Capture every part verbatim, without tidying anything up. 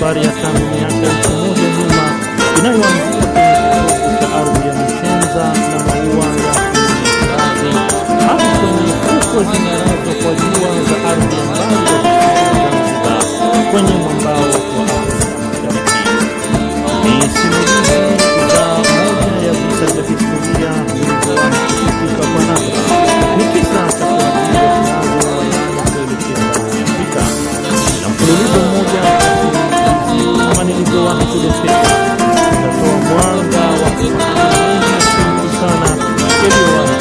safari ya tangu miaka elfu moja nyuma inayoanzia kwenye kidogo cha ardhi ya Mchenza na maua ya Mnazi hadi kwenye fukwe zinarazo kwa jua za ardhi ya mbali ya Zanzibar kwenye mwambao wa Afrika Mashariki. Ni simulizi za moja ya visa vya historia zilizowahi kusikika kwa nadra. Ni kisa cha kuajiri Waislamu na Wayani kuelekea barani Afrika, na mfululizo mmoja kama nilivyowahi kudokeza utatoa mwanga wa kufahamu sana yaliyowahi.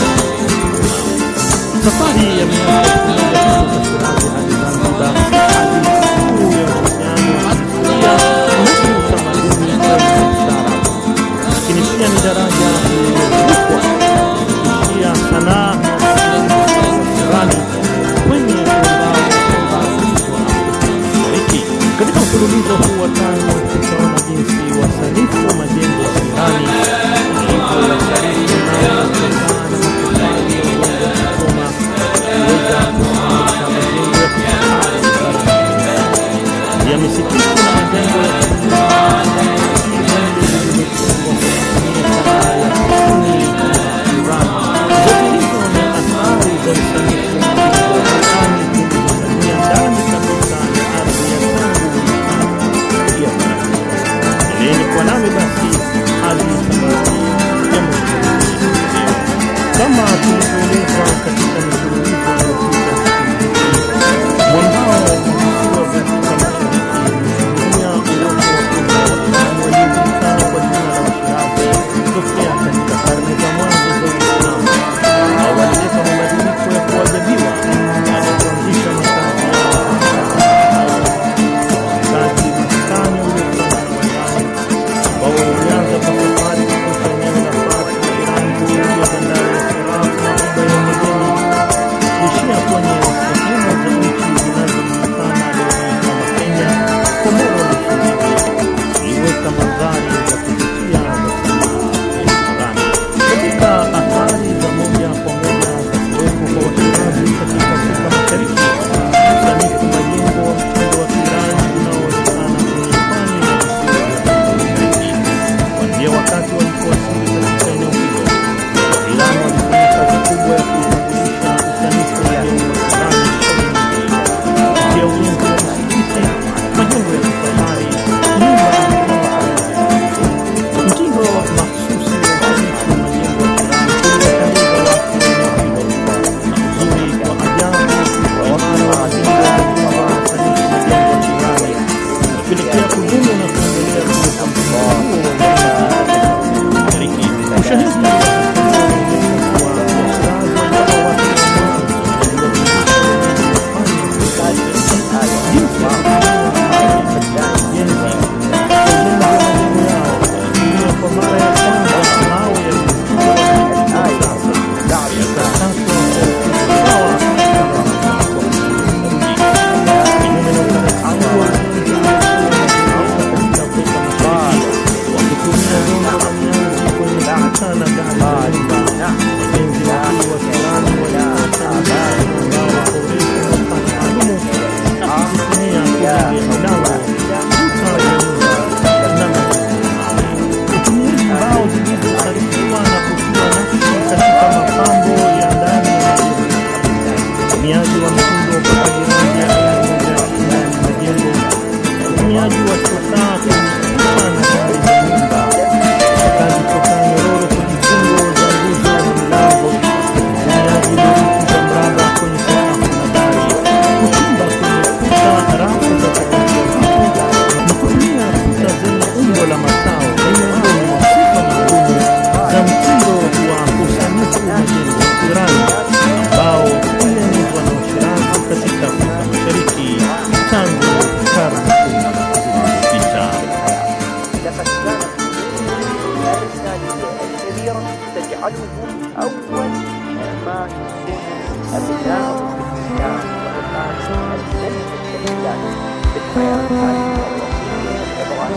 Safari ya miaka elfu moja kutoka Shirazi hadi Zanzibar hadi kuu ya uhusiano wa historia na utamaduni wa ustaarabu, lakini pia ni daraja lililozungukwa kushia sanaa na Irani kwenye mwambao wa Afrika Mashariki. Katika mfululizo huu wa tano tutaona jinsi wasanifu wa majengo ya Irani walivyoyasarifu na kutokana na matofali ya udongo wa Kigoma kuweza kusimamisha majengo ya kifahari ya misikiti na majengo ya kama tulivyoeleza katika mfululizo uliopita. Mwambao wa visiwa vya Afrika Mashariki dunia uoto wa kuna waliojulikana kwa jina la Washirazi tokea katika karne za mwanzo za Uislamu au walileta mabadiliko ya kuajabiwa baada ya kuanzisha makazi yao kazi maskani uliofanya na Wayani ambao walianza kwa safari kutoka eneo la Fars na Iran kuingia bandari ya Shiraz na Ghuba ya Uajemi kuishia kwenye sehemu za nchi zinazojulikana leo hii kama Kenya, Komoro na Msumbiji, iliweka mandhari za kuvutia za sanaa ya Qurani. Katika athari za moja kwa moja za kuwepo kwa Washirazi katika Afrika Mashariki, usanifu majengo wa mtindo wa Kiirani unaoonekana kwenye pwani na visiwa vya Afrika Mashariki. Kuanzia wakati walipowasili katika eneo hilo, Waislamu walifanya kazi kubwa ya kuitambulisha usanifu wa majengo ya Kiirani kupitia ujenzi wa misikiti, majengo ya kifahari, nyumba na makazi. Mtindo mahsusi wa usanifu wa majengo ya Kiirani uliwapendeza watu wa eneo hilo, na uzuri wa ajabu wa wakala wa majengo ya nyumba na usanifu wa majengo ya Kiirani unapelekea kudumu na kuendelea kuwepo mtindo huo wa ujenzi Mashariki. Ushahidi wa historia unaonyesha kuwa Washirazi walikuwa watu wa mwanzo waliofundisha wengine kufanya ujenzi jinsi ya kutumia katika ujenzi wa majengo yao. Walitumia kwa mara ya kwanza mawe yaliyochongwa katika sasa yakakatwa kwa sawa kama mapambo kinyume na utaratibu wa ujenzi katika Afrika Mashariki wakitumia dongo la mianzi kwenye kuta na dari za nyumba. Wajenzi wakuu wa Kiirani walipata mabara ambao wako urefu na upana maalumu na kuzitumia kujengea milango, kuta za nyumba na majengo ya mawe. Utumiaji mbao zilizosarifiwa na kutiwa nakshi katika mapambo ya ndani ya majengo, utumiaji wa mtindo wa kupaka rangi ya aina moja ndani ya majengo, utumiaji wa chokaa kwenye kuta na dari za nyumba, kazi kutoka nyororo kwenye kingo za nguzo na milango, utumiaji boriti za mraba kwenye sakafu na dari, kuchimba kwenye kuta rafu za kupakia vitu na kutumia kuta zenye umbo la matao ni miongoni mwa sifa maalumu za mtindo wa usanifu wa majengo ya Kiirani ambao ulienezwa na Washirazi katika Afrika Mashariki tangu karne kumi zilizopita. تجعله أول ما يكون أبناء الإسلام وأبناء الملك الإسلام في الحياة الإبراهيمية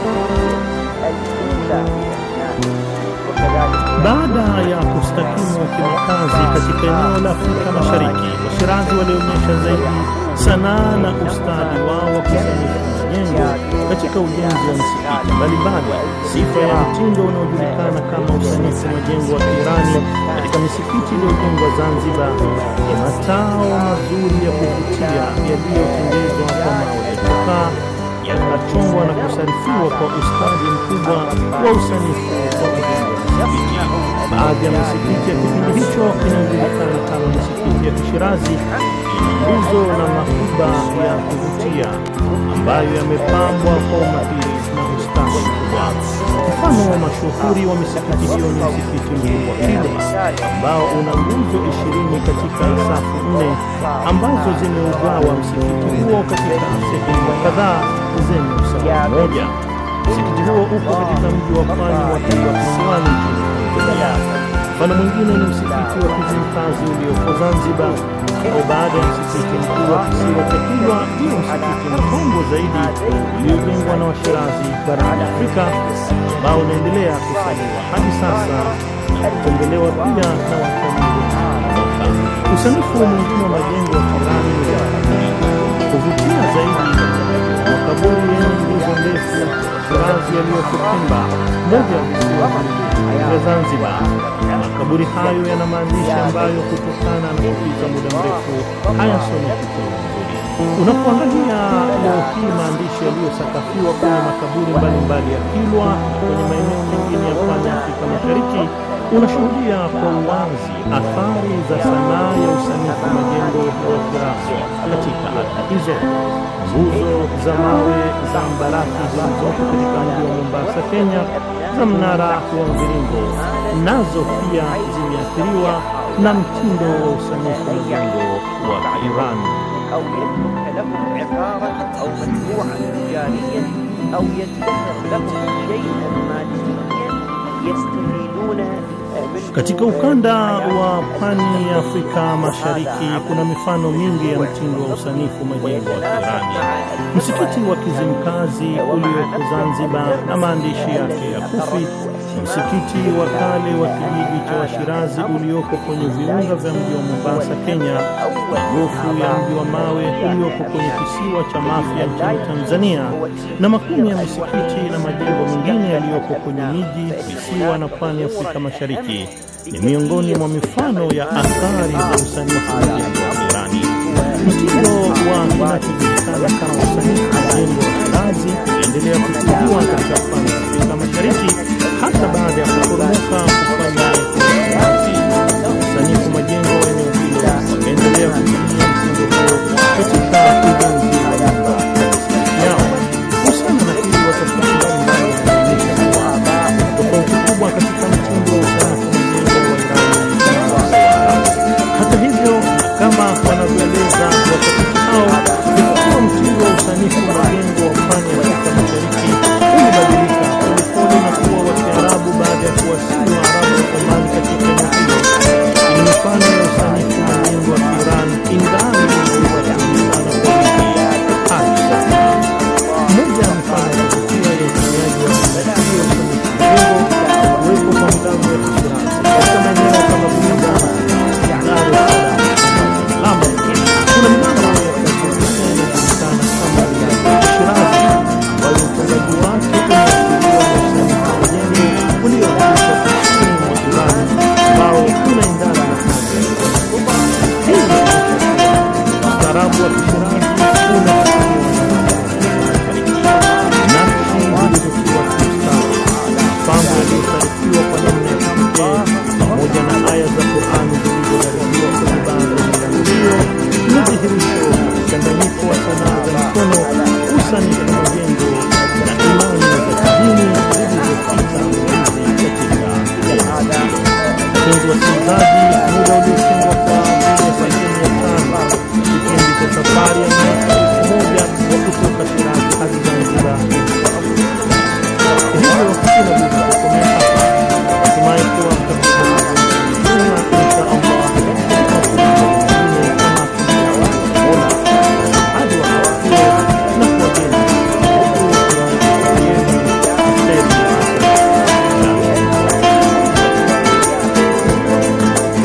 الأولى في الناس. Baada ya kustakimu kimakazi katika eneo la Afrika Mashariki. Washirazi walionyesha zaidi sanaa na ustadi wao wa kusanifu majengo katika ujenzi wa misikiti mbalimbali. Sifa ya mtindo unaojulikana kama usanifu majengo wa Kiirani katika misikiti iliyojengwa Zanzibar ni matao mazuri ya kuvutia yaliyotengenezwa kwa mawe ya chokaa, yakachongwa na kusarifiwa kwa ustadi mkubwa wa usanifu wa majengo ya misikiti. Baadhi ya misikiti ya kipindi hicho inayojulikana kama misikiti ya Kishirazi ina nguzo na makuba ya kuvutia ambayo yamepambwa kwa umahiri na ustadi mkubwa. Mfano wa mashuhuri wa misikiti hiyo ni msikiti mkubwa Kilwa ambao una nguzo ishirini katika safu nne ambazo zimeugawa msikiti huo katika sehemu kadhaa zenye usawa mmoja. Msikiti huo uko katika mji wa pwani wa Kilwa Kisiwani nchini Tanzania. Mfano mwingine ni msikiti wa Kizimkazi ulioko Zanzibar, ambao baada ya msikiti mkuu wa kisiwa cha Kilwa ndio msikiti mkongwe zaidi uliojengwa na Washirazi barani Afrika, ambao unaendelea kusaliwa hadi sasa na kutembelewa pia na watalii wengi. Usanifu mwingine wa majengo ya Kiirani ni kuvutia zaidi makaburi yenye nguzo ndefu Shirazi yaliyoko Pemba, moja ya visiwa vya Zanzibar. Makaburi hayo yana maandishi ambayo kutokana na kupita muda mrefu hayasomeki tena vizuri. Unapoangalia leo hii maandishi yaliyosakafiwa kwenye makaburi mbalimbali ya Kilwa na kwenye maeneo mengine ya pwani ya Afrika Mashariki, unashuhudia kwa uwazi athari za sanaa ya usanifu majengo ya Washirazi katika ardhi hizo. Nguzo za mawe za mbaraki zilizoko katika mji wa Mombasa, Kenya, za mnara wa mviringo nazo pia zimeathiriwa na mtindo wa usanifu majengo wa Iran. أو يترك لهم عقارا أو مشروعا تجاريا أو يدخر لهم شيئا ماديا يستفيدون منه. Katika ukanda wa pwani ya Afrika Mashariki kuna mifano mingi ya mtindo wa usanifu majengo ya Kiirani. Msikiti wa Kizimkazi ulioko Zanzibar na maandishi yake ya Kufi, msikiti wa kale wa kijiji cha Washirazi ulioko kwenye viunga vya mji wa Mombasa, Kenya, magofu ya mji wa mawe ulioko kwenye kisiwa cha Mafia nchini Tanzania, na makumi ya misikiti na majengo mengine yaliyoko kwenye miji, visiwa na pwani ya Afrika Mashariki ni miongoni mwa mifano ya athari za usanifu majengo ya Kiirani. Mtindo wa kinachojulikana kama usanifu majengo ya Shirazi uliendelea kukua katika pwani ya Afrika Mashariki hata baada ya kuporomoka kufanya kazi. Usanifu majengo wa eneo hilo wameendelea kutumia mtindo huo katika ujenzi wa nyumba yao. Kuhusiana na hili, watafiti mbalimbali wanaonyesha kuwa tofauti kubwa katika mtindo wa usanifu majengo wa Irani na Waarabu. Hata hivyo, kama wanavyoeleza watafiti hao, kuwa mtindo wa usanifu majengo wa pwani ya Afrika Mashariki ulibadilika polepole na kuwa wa Kiarabu baada ya kuwasili Waarabu wa Omani katika eneo hilo. Ni mifano ya usanifu majengo wa Kiirani ingali iliyojulikana kwa wingi hadi sasa. Moja ya mifano ya kuvutia ya utumiaji wa usanifu ya usanifu majengo uwepo kwa milango ya Kishirazi katika maeneo kama Buda, Dar es Salaam. Kuna milango ya Tanzania inajulikana kama milango ya Kishirazi ambayo ufungaji wake umeathiriwa na usanifu majengo ulioanzishwa kusini mwa Irani ambao unaendana na hali ya hewa. Hii inaonyesha ustaarabu wa Kishirazi unachukuliwa nakshi zilizotiwa kiustawi, mapambo yaliyosarifiwa kwa namna ya kipekee, pamoja na aya za Qur'ani zilizodaribiwa kwenye baadhi ya milango hiyo ni dhihirisho la mchanganyiko wa sanaa za mikono, usanifu majengo na imani za kidini zilizopita mizizi katika jamii. Wapenzi wasikilizaji, muda uliotengwa kwa ajili ya sehemu ya tano kipindi cha safari ya miaka elfu moja kutoka Shirazi hadi Zanzibar. Hivyo inabidi kukomea hapa. Natumai kuwa mtakuwa insha Allah hadi wakati na kuwageni huku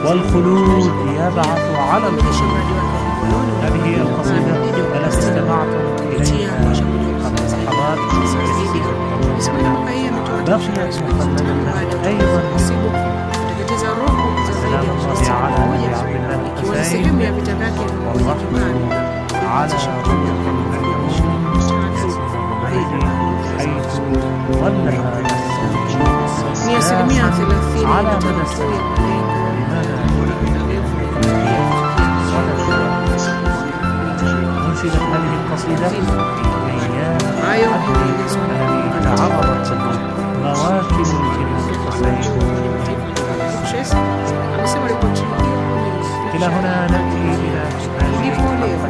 والخلود يبعث على الخلود. هذه القصيدة التي استمعتم إليها قبل لحظات بقيت مخلدة أيضا. سلام الله على نبي عبد الله الحسين والرحمة على حيث ظل هذا على مدى السنة. أنشدت هذه القصيدة أيام التي تعرضت مواكب الإمام الحسين. إلى هنا نأتي إلى هذه الحلقة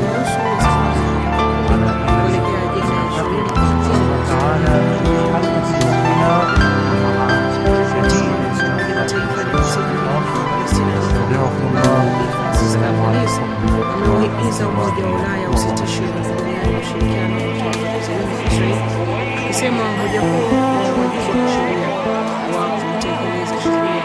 تعالى حلقة الوحيدة مع شديد استودعكم الله. السلام عليكم. Wamehimiza Umoja wa Ulaya usitishe duniani ushirikiano wa Israeli, ikisema umoja huo una wajibu wa kisheria wa kutekeleza sheria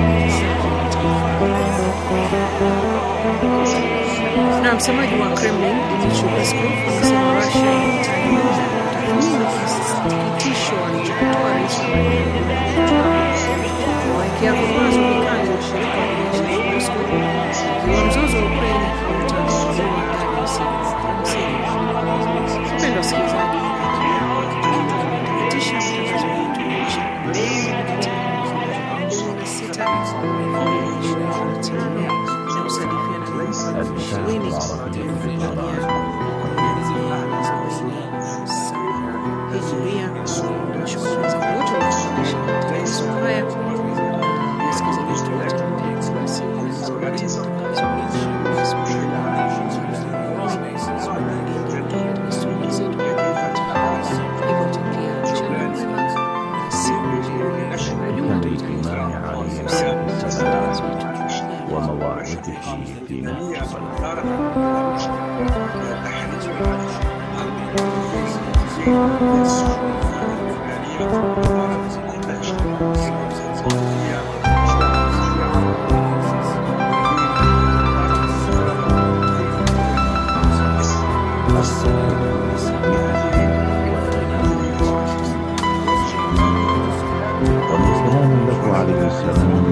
na msemaji wa Kremlin Dmitry Peskov amesema Russia inahitaji muda kutathmini kitisho alichotoa rais waekea vikwazo vikali washirika wa biashara wa Moscow ikiwa mzozo wa Ukraine hautaondolewa ndani ya siku hamsini. Mpendwa msikilizaji, tunatamatisha matangazo yetu ya sita ishirini na tano na usadifiana na ishirini Hijria. Tunashukuru za wote wanaoshiriki matangazo haya. Msikilizaji wetu wote basi ومواعيده في نفس والسلام لك عليه السلام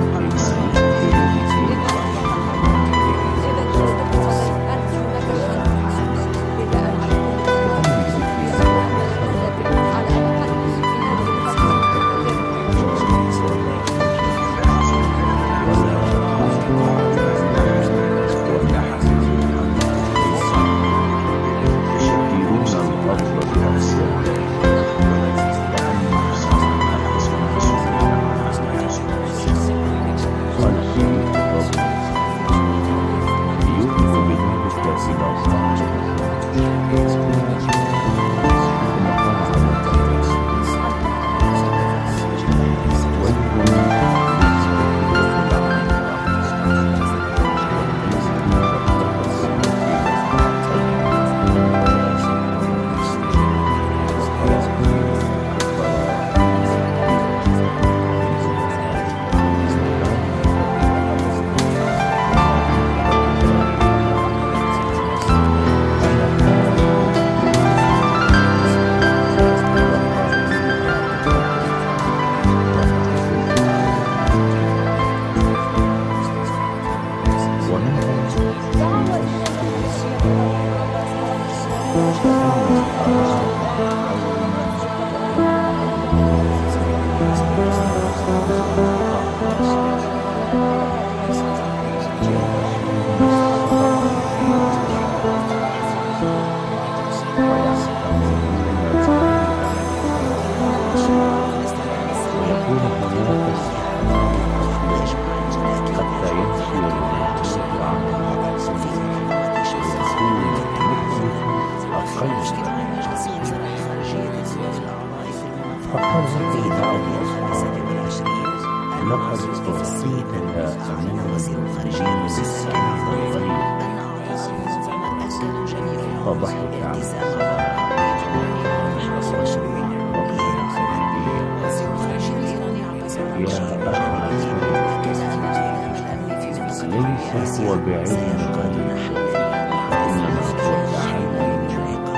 ليس هو بعلم قدير، إنما هو تعلم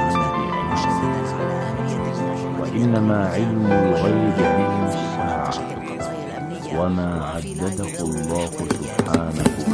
وإنما علم الغيب علم الساعة، وما عدده الله سبحانه